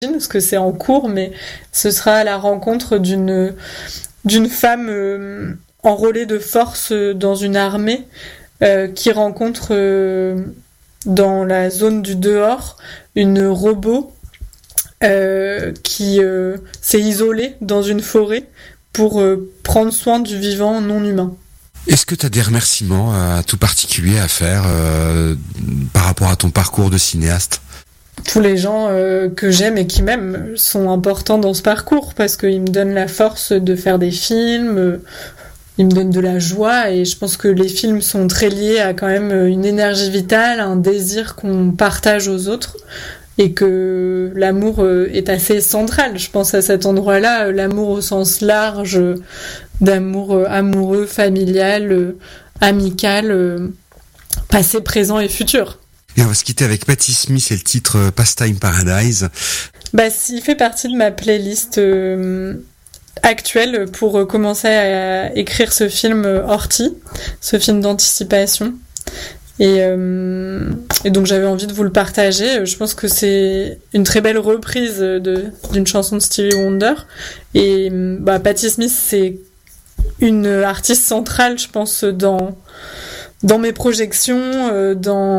parce que c'est en cours, mais ce sera à la rencontre d'une femme enrôlée de force dans une armée qui rencontre dans la zone du dehors une robot qui s'est isolée dans une forêt pour prendre soin du vivant non humain. Est-ce que tu as des remerciements tout particuliers à faire par rapport à ton parcours de cinéaste ? Tous les gens que j'aime et qui m'aiment sont importants dans ce parcours parce qu'ils me donnent la force de faire des films, ils me donnent de la joie et je pense que les films sont très liés à quand même une énergie vitale, un désir qu'on partage aux autres et que l'amour est assez central. Je pense à cet endroit-là, l'amour au sens large, d'amour amoureux, familial, amical, passé, présent et futur. Et on va se quitter avec Patti Smith et le titre Pastime Paradise. Il fait partie de ma playlist actuelle pour commencer à écrire ce film Horty, ce film d'anticipation. Et donc j'avais envie de vous le partager. Je pense que c'est une très belle reprise d'une chanson de Stevie Wonder. Et Patti Smith, c'est une artiste centrale, je pense, dans mes projections,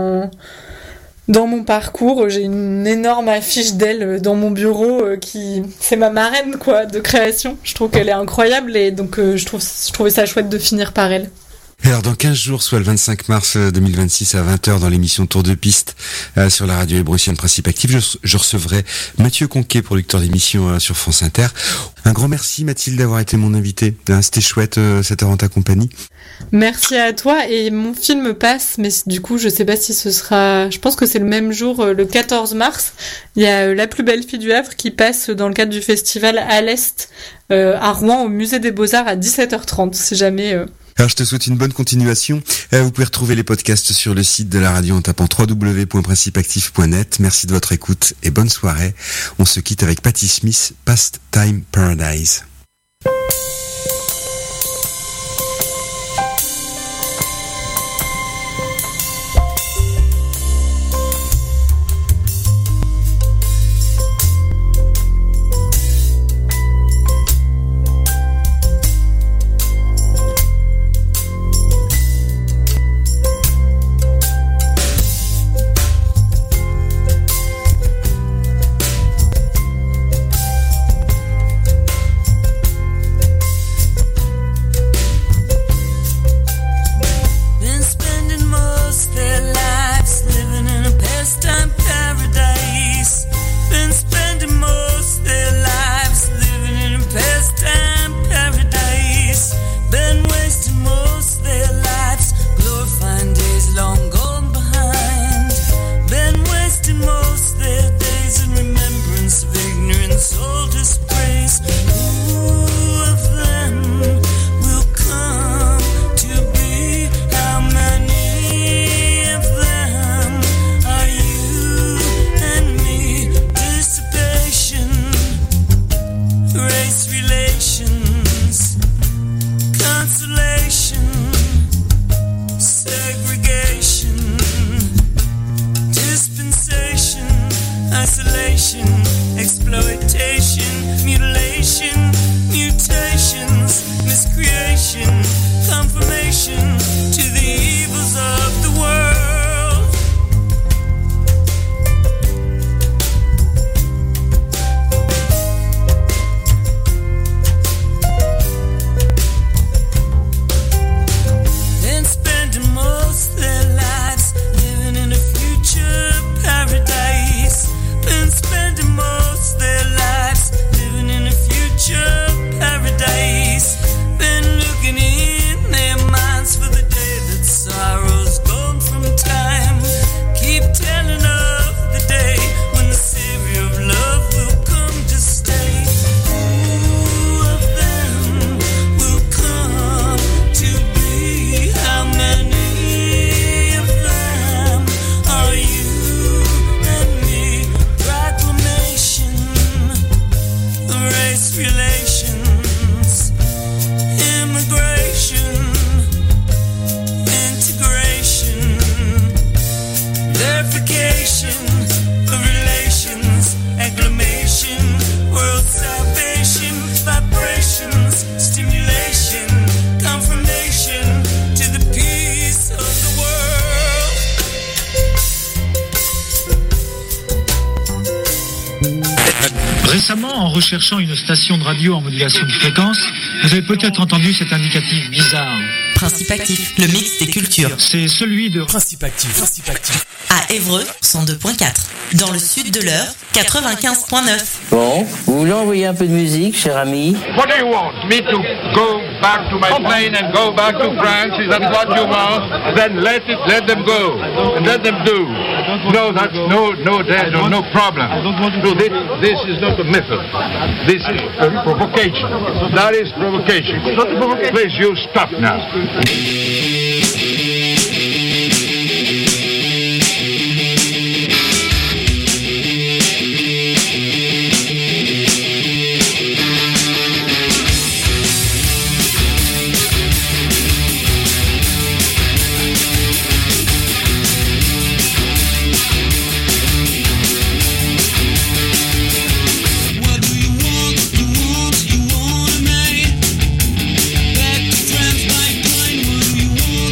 dans mon parcours. J'ai une énorme affiche d'elle dans mon bureau c'est ma marraine quoi de création. Je trouve qu'elle est incroyable et donc je trouvais ça chouette de finir par elle. Alors dans 15 jours, soit le 25 mars 2026 à 20h dans l'émission Tour de piste sur la radio Hébrusienne Principe Actif, je recevrai Mathieu Conquet, producteur d'émission sur France Inter. Un grand merci Mathilde d'avoir été mon invitée. C'était chouette cette heure en ta compagnie. Merci à toi et mon film passe, mais du coup je sais pas si ce sera... Je pense que c'est le même jour, le 14 mars. Il y a La plus belle fille du Havre qui passe dans le cadre du festival à l'Est à Rouen au musée des Beaux-Arts à 17h30 si jamais... Alors je te souhaite une bonne continuation. Vous pouvez retrouver les podcasts sur le site de la radio en tapant www.principeactif.net. Merci de votre écoute et bonne soirée. On se quitte avec Patti Smith, Pastime Paradise. Récemment, en recherchant une station de radio en modulation de fréquence, vous avez peut-être entendu cet indicatif bizarre. Principe Actif, le mix des cultures. C'est celui de Principe Actif. À Évreux, 102.4. Dans le sud de l'Eure, 95.9. Bon, vous voulez envoyer un peu de musique, cher ami? What do you want? Me to go back to my plane and go back to France? Is that what you want? Then let them go and let them do. No, that's no problem. No, this is not a method. This is a provocation. That is provocation. Please, you stop now. You wanna make back to France by plane. What do you want?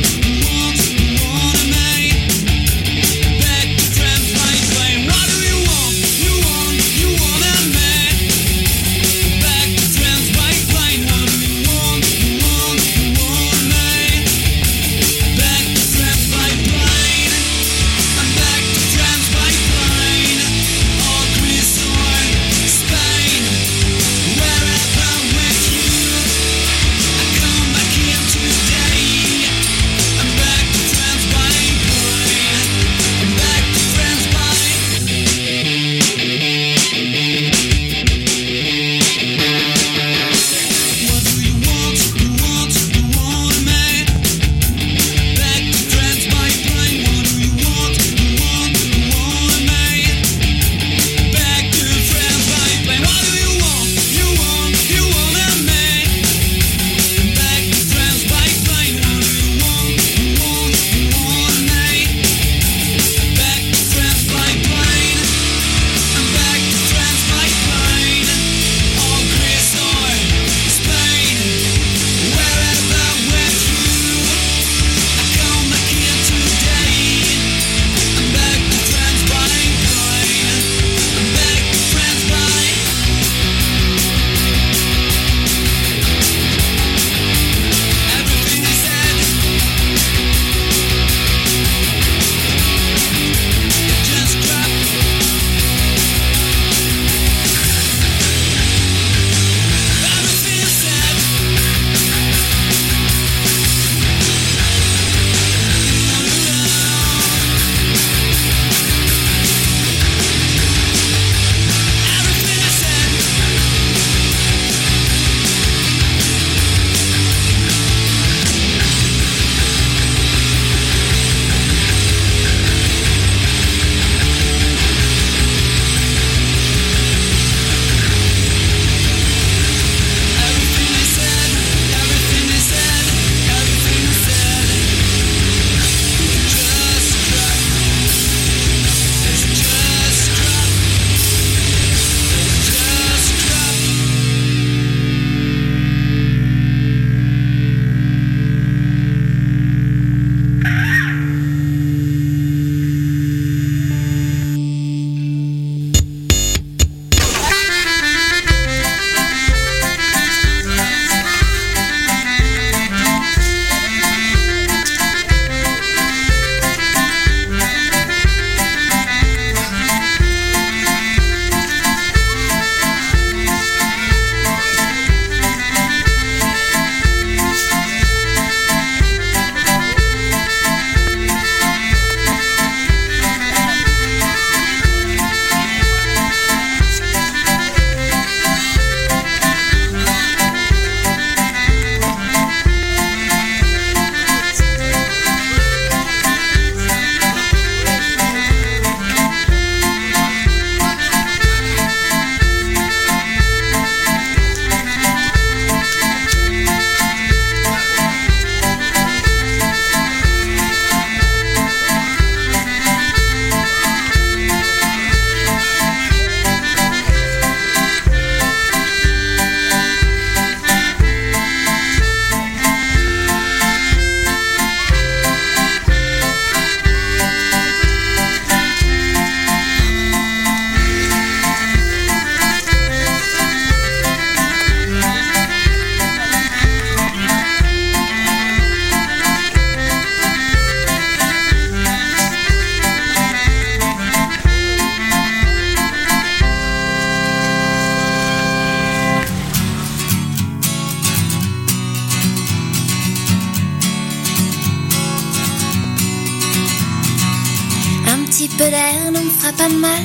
fera pas de mal.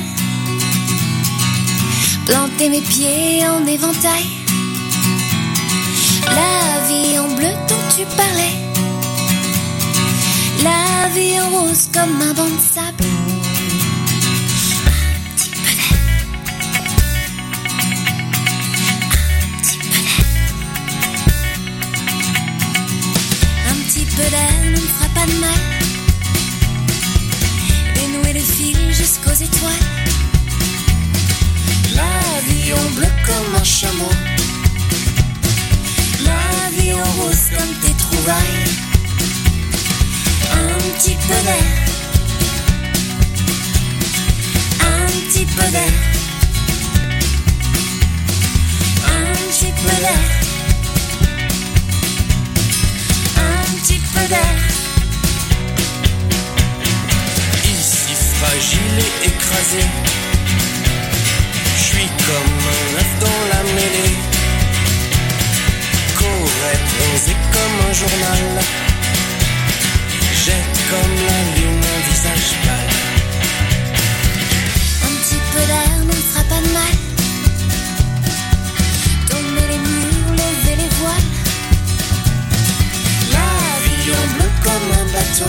Planter mes pieds en éventail. La vie en bleu dont tu parlais. La vie en rose comme un banc de sable. Un petit peu d'air ne me fera pas de mal. Dénouer le fil jusqu'aux étoiles. La vie en bleu comme un chameau. La vie en rose comme tes trouvailles. Un petit peu d'air. Un petit peu d'air. Un petit peu d'air. Un petit peu d'air. Ici fragile et écrasé. Je suis comme un œuf dans la mêlée. Qu'aurait bronzé comme un journal. J'ai comme la lune un visage pâle. Un petit peu d'air ne me fera pas de mal. Tomber les murs, lever les voiles. La vie en bleu comme un bateau.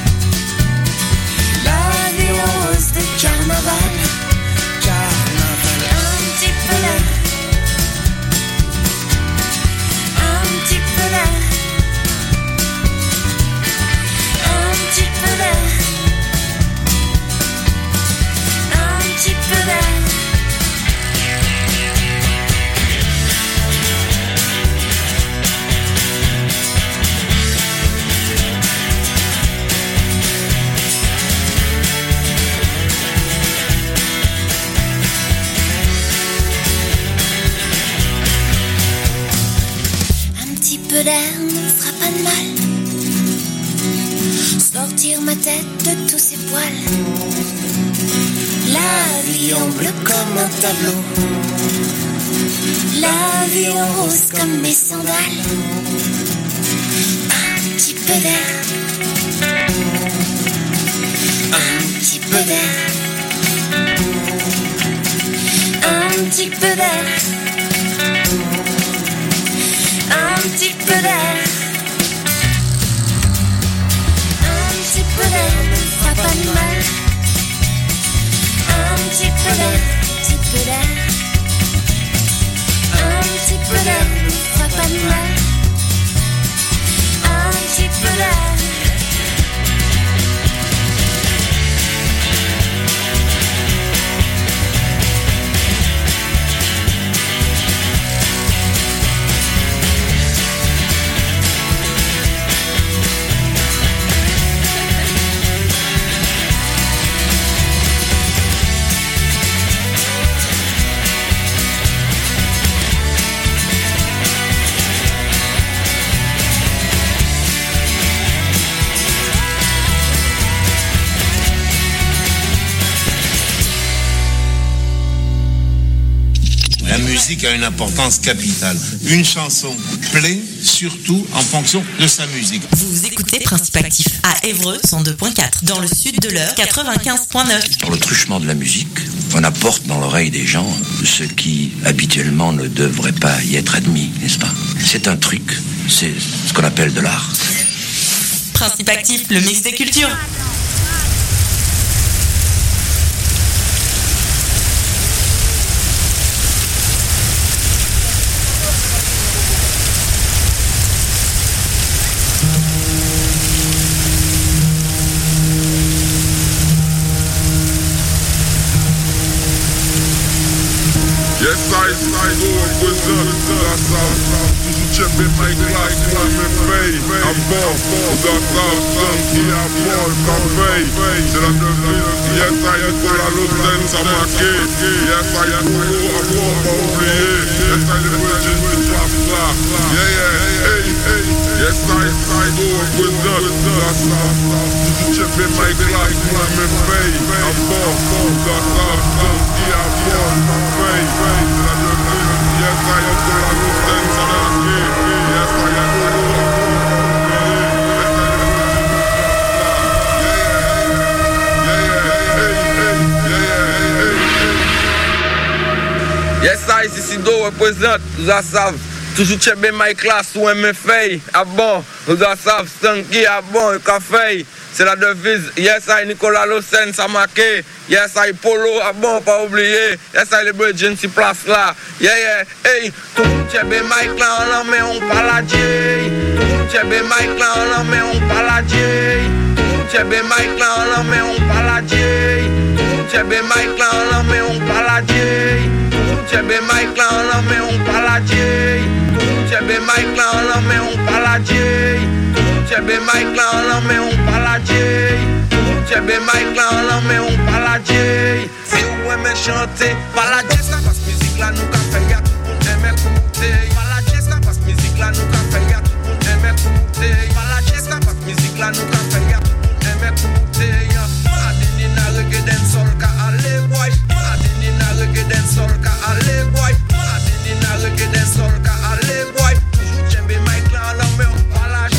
La vie en rose de carnaval. Carnaval. Un petit peu d'air. Un petit peu d'air. Un petit peu d'air. Un petit peu d'air. Un petit peu d'air ne me fera pas de mal. Sortir ma tête de tous ces poils. La vie en bleu comme un tableau. La vie en rose comme mes sandales. Un petit peu d'air. Un petit peu d'air. Un petit peu d'air. Un petit peu d'air. Un petit peu d'air ne me fera pas de mal. Un petit peu d'air, petit peu d'air. Un petit peu d'air ne me fera pas de mal. Un petit peu d'air. La musique a une importance capitale. Une chanson plaît surtout en fonction de sa musique. Vous écoutez Principe Actif à Évreux 102.4, dans le sud de l'Eure 95.9. Dans le truchement de la musique, on apporte dans l'oreille des gens ce qui habituellement ne devrait pas y être admis, n'est-ce pas? C'est un truc, c'est ce qu'on appelle de l'art. Principe Actif, le mix des cultures. Yes, I go with the Chip in my glass, I'm in Bay, I'm born, qui a bon, campé, c'est la devine, yes, I pour la Lucerne, ça marqué, yes, I pour à bon, pas oublié, yes, I le virgin, tout ça, hey, yes, I go with the Chip in my glass, I'm in Bay, I'm born, qui a bon, campé, c'est la devine, yes, I pour la Lucerne, ça marqué, yes, I Yes, I, ici Do représente, vous en savez. Toujours chébe my class ou MFA. Ah bon, vous en savez, Stanky, ah bon, café. C'est la devise. Yes, I, Nicolas Losen, ça marqué. Yes, I, Polo, ah bon, pas oublier. Yes, I, les Bridgen, si place là. Yeah, yeah, hey. Toujours chébe my clan, là, mais on parle à Dieu. Toujours chébe my clan, là, mais on parle à Dieu. Toujours chébe my clan, là, mais on parle à Dieu. Toujours chébe my clan, là, mais on parle à Dieu. Toujours chébe my clan, là, mais on parle à Dieu. Toujours chébe my clan, là, mais on parle à Dieu. Chebe my clan là mais on parle à Dieu. Chebe my clan là mais on parle à Dieu. Si vous aimez chanter, parle à Dieu ça parce que musique là nous qu'a fait y'a tout pour aimer écouter. Parle à Dieu ça parce que musique là nous qu'a fait y'a tout pour aimer écouter. Parle à Dieu ça parce que musique là nous qu'a fait y'a tout pour aimer écouter. Madini na reggae dancehall ka aller boy. Madini na reggae dancehall ka aller boy. Madini na reggae dancehall ka aller boy. Toujours chebe my clan là mais on parle à Dieu.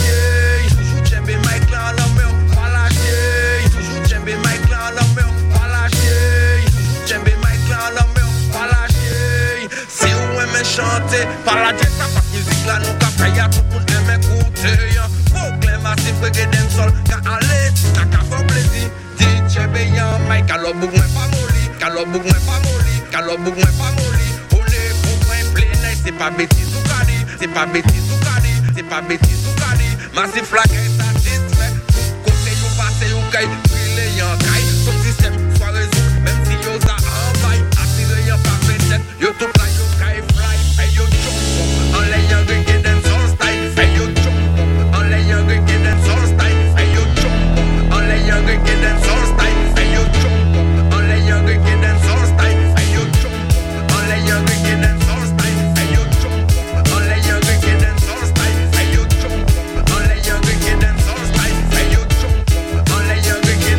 Chanter, par la Dieu, ça parce que musique là nous qu'a fait y'a tout pour aimer écouter. Proclaim massif reggae dancehall, qu'a aller, qu'a fait plaisir. DJ Beyan, Mike, Calobouk mais pas molly, Calobouk mais pas molly, Calobouk mais pas molly. On est pour un plein, c'est pas bêtise ou cali, c'est pas bêtise ou cali, c'est pas bêtise ou cali. Massif la caille satisfait, côté you passe ou caille, brûler y'en caille. Son système soit résolu, même si yo ça en vaille. Attiré y'en pas fait yo tout là yo caille. Hey yo jump, on lay young again and soul style. Hey yo jump, on lay young again and soul style. Hey yo jump, on lay young again and soul style. Hey yo jump, on lay young again and soul style. Hey yo jump, on lay young again and soul style. Hey yo jump, on lay young again and soul style. Hey yo jump, on lay young again and soul style. Hey yo jump, on lay young again.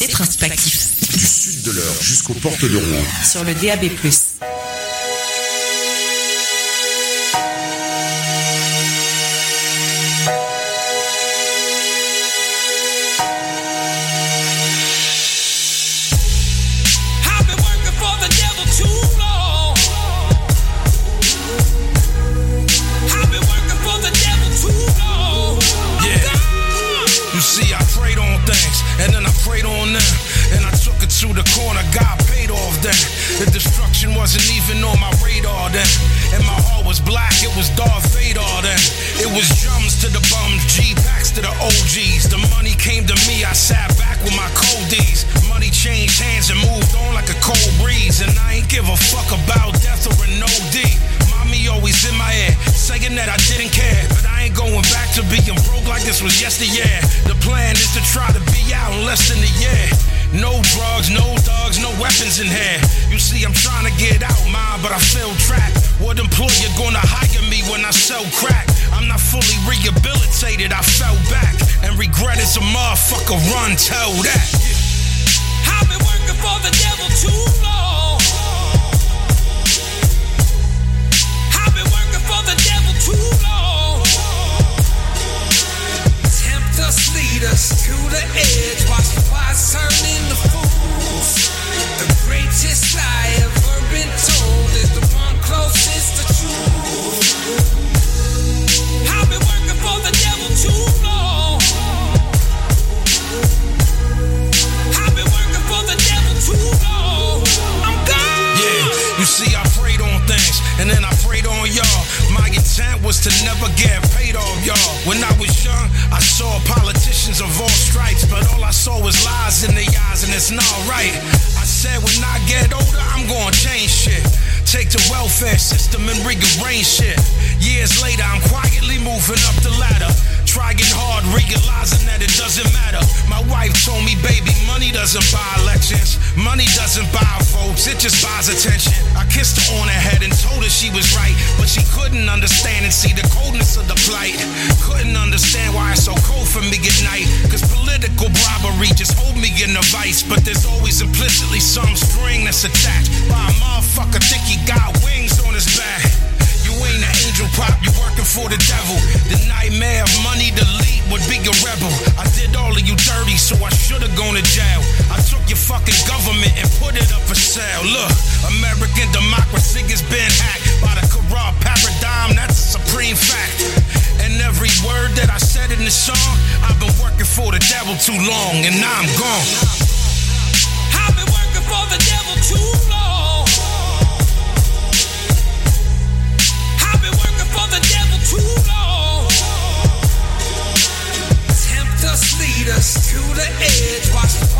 et Principe Actif. Du sud de l'Eure jusqu'aux portes de Rouen. Sur le DAB+. To the corner, God paid off then. The destruction wasn't even on my radar then. And my heart was black, it was Darth Vader then. It was drums to the bums, G-packs to the OGs. The money came to me, I sat back with my coldies. Money changed hands and moved on like a cold breeze. And I ain't give a fuck about death or an OD. Mommy always in my ear, saying that I didn't care. But I ain't going back to being broke like this was yesteryear. The plan is to try to be out in less than a year. No drugs, no thugs, no weapons in here. You see, I'm trying to get out, mine, but I feel trapped. What employer gonna hire me when I sell crack? I'm not fully rehabilitated, I fell back. And regret is a motherfucker, run, tell that. I've been working for the devil too long. I've been working for the devil too long. Tempt us, lead us to the edge. Watch the wise turn into fools. The greatest lie ever been told is the one closest to truth. I've been working for the devil too long. I've been working for the devil too long. I'm gone. Yeah, you see, I prayed on things, and then I prayed on y'all. My intent was to never get paid off, y'all. When I was young, I saw politicians of all stripes, but all I saw was lies in their eyes, and it's not right. I said when I get older, I'm gonna change shit. Take the welfare system and rearrange shit. Years later, I'm quietly moving up the ladder. Trying hard, realizing that it doesn't matter. My wife told me, baby, money doesn't buy elections. Money doesn't buy votes, it just buys attention. I kissed her on the head and told her she was right, but she couldn't understand and see the coldness of the plight. Couldn't understand why it's so cold for me at night. Cause political bribery just hold me in a vice. But there's always implicitly some string that's attached by a motherfucker think he got wings on his back. You ain't an angel pop, you working for the devil. The nightmare of money to lead would be a rebel. I did all of you dirty, so I should've gone to jail. I took your fucking government and put it up for sale. Look, American democracy has been hacked by the corrupt paradigm, that's a supreme fact. And every word that I said in the song, I've been working for the devil too long, and now I'm gone. I've been working for the devil too long. The devil too long. Tempt us, lead us to the edge. Watch the